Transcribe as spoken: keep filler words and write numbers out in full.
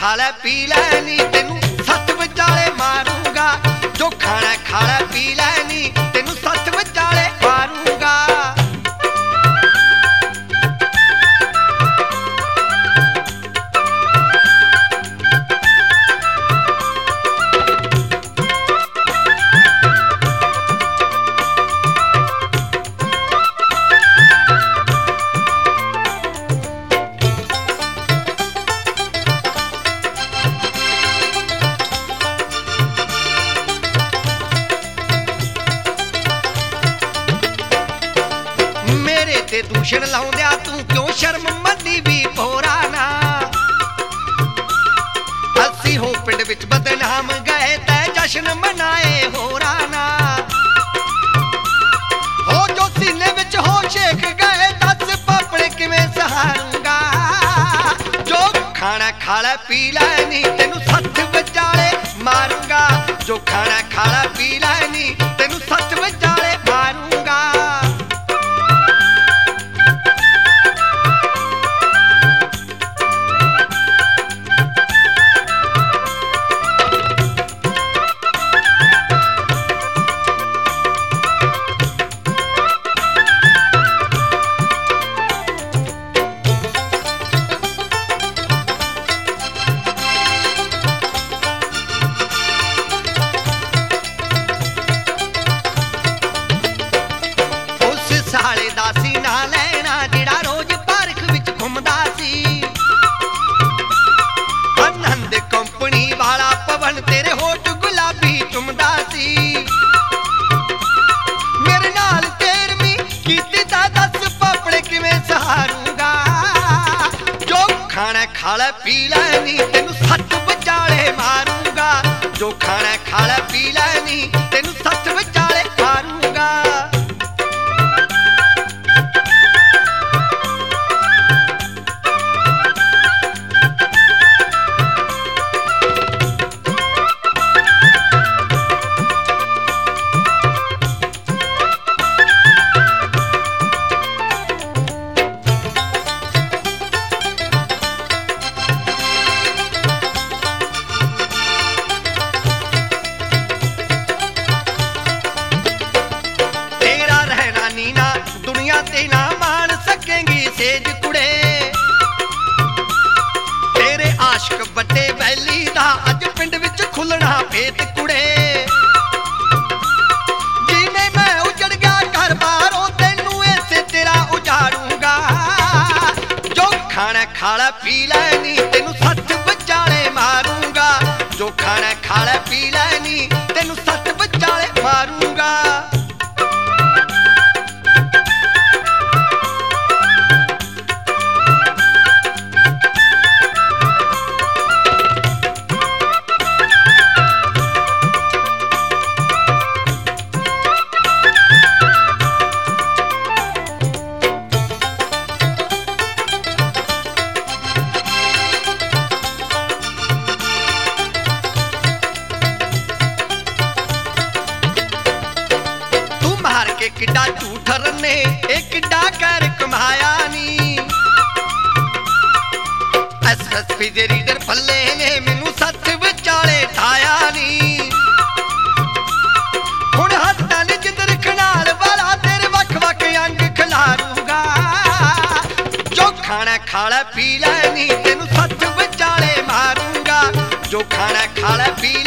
खा लै पी लैनी तेनू सत्त विचाले मारूंगा। जो खाना खा लै पी लैनी तेनू सत्त विचाले मारूंगा। दूषण लाउंदिया तू क्यों शर्म मंदी भी पोरा ना। अस्सी हो पिंड विच बदनाम गए तै जश्न मनाए होरा ना। हो जो सीने विच हो शेख गए दस पापड़े किवें सहारूंगा। जो खाना खा लै पी लैनी तेनू सत्त विचाले मारूंगा। जो खाना खा लै पी लैनी तेनू सत्त विचाले मारूंगा। खा लै पी लैनी तेनू सत्त विचाले मारूंगा। जो खाना खा लै पी लैनी तेनू सत्त विचाले मारूंगा। बड़े वैली दा अज पिंड विच खुलना भेत कुड़े। जिने मैं उजड़ गया घर बारों तेनू ऐसे तेरा उजाड़ूंगा। जो खाना खा लै पी लैनी तेनू सत्त विचाले मारूंगा। जो खाना खा लै पी लैनी तेनू सत्त विचाले मारूंगा। किड्डा झूठ रन्ने एक किड्डा कर कमाया नी। एस एस पी दे रीडर पल्ले ने मैनू सत्त विचाले ठाया नी। हुण हत्ता ने जिधर खनाल वाला तेरे वख वख अंग खिलारूंगा। जो खाना खा लै पी लैनी तेनू सत्त विचाले मारूंगा। जो खाना खा लै पी